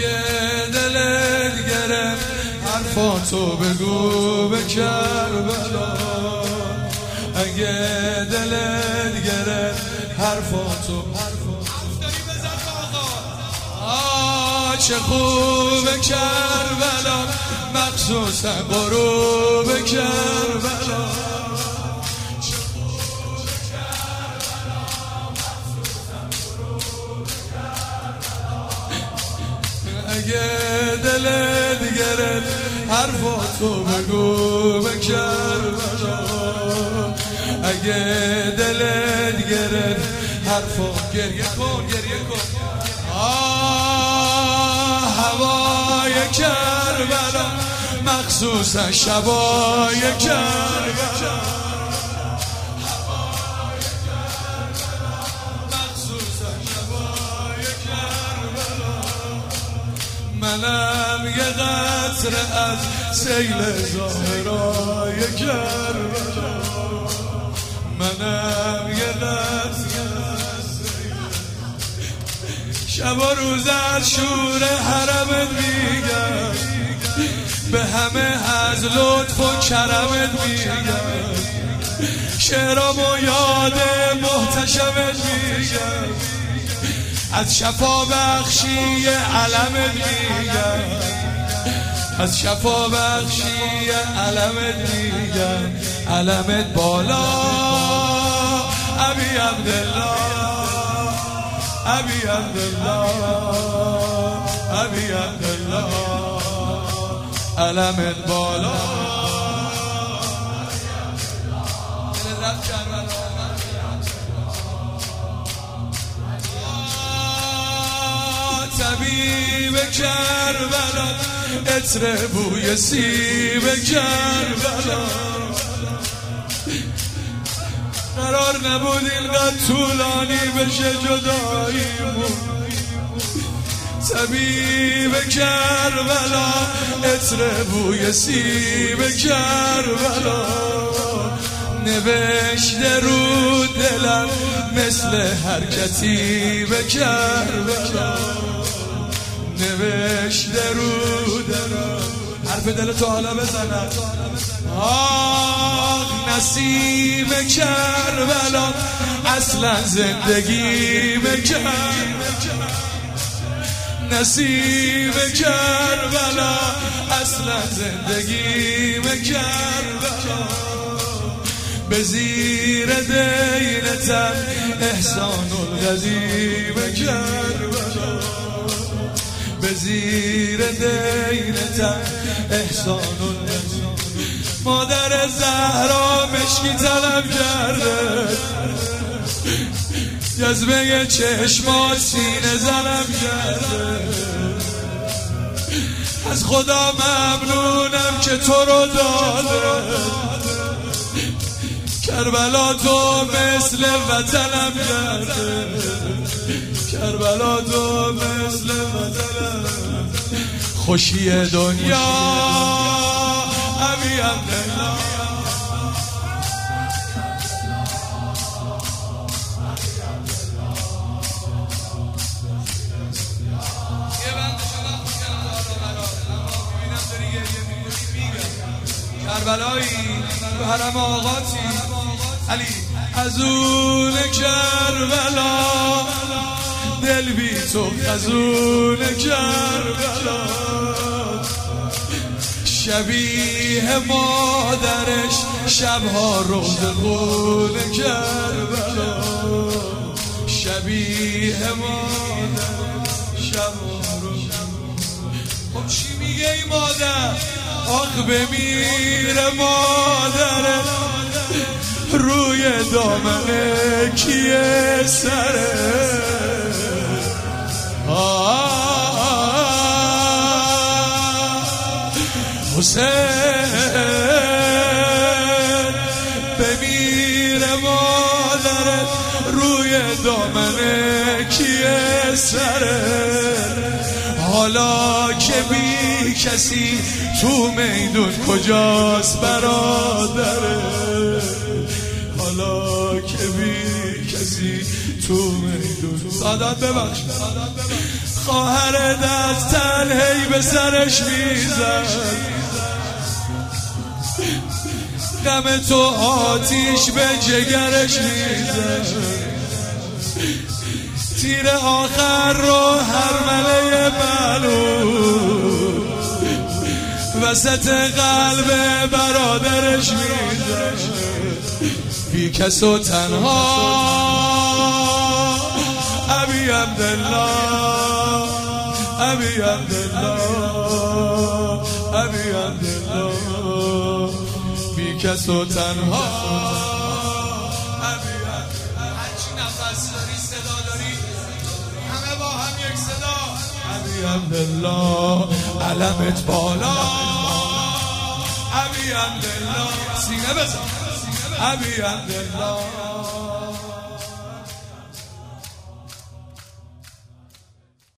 اگه دلت گرفت حرفاتو بگو به کربلا، اگه دلت گرفت حرفاتو چه خوبه کربلا، مخصوصا غروب کربلا. اگه دلت گرفت حرفاتو بگو به کربلا، اگه دلت گرفت حرفاتو گریه کن گریه کن. هوای کربلا مخصوصا شبای کربلا، مخصوصا شبای کربلا. منم یه قطره از سیل زهرای کربلا، منم یه قطره شب و روز از شور حرمت میگم، به همه از لطف و کرمت میگم، شعرام و یاد محتشمت میگم، از شفا بخشی علمت میگم، از شفا بخشی علمت میگم. علمت بالا ابی عبدالله، ابی عبدالله، ابی عبدالله. علمت بالا طبیب کربلا، عطر بوی سیب کربلا. قرار نبود اینقدر طولانی بشه جداییمون. طبیب کربلا، عطر بوی سیب کربلا. نوشته رو دلم مثل حرکتی به کربلا، نوشته رو دلم. حرف دل تو حالا بزنم. نسیم کربلا اصلا زندگی بکرد، نسیم کربلا اصلا زندگی بکرد. به زیر دینتم احسان القدیم کربلا، به زیر دینتم احسان القدیم. مادر زهرا مشکی طلب کرده، جذبه چشمات سینه زنم کرده. از خدا ممنونم که تو رو داده، کربلا تو مثل وطنم کرده، کربلا تو مثل وطنم. خوشی دنیا ابی عبدالله، کربلایی تو حرم آقاتی علی. از اون کربلا دل بی تو خزون کربلا، شبیه مادرش شبها روز خون کربلا، شبیه مادرش شبها روز. خب چی میگه ای مادر؟ آخ بمیره مادره، روی دامنه کیه سره؟ حسین بمیره مادره، روی دامنه کیه سره؟ حالا که بی کسی تو میدون کجاست برادره؟ حالا که بی کسی تو میدون. سادات ببخش خواهر دست به سرش میزد. غم تو آتیش به جگرش میزد. تیر آخر رو هرمله بلو وسط قلب برادرش میزد. بی کس و تنها ابی عبدالله، ابی عبدالله، ابی عبدالله، بی کس و تنها. هرچی نفس داری صدا داری همه با هم یک صدا. ابی عبدالله علمت بالا، ابی عبدالله سینه بزن، ابی عبدالله.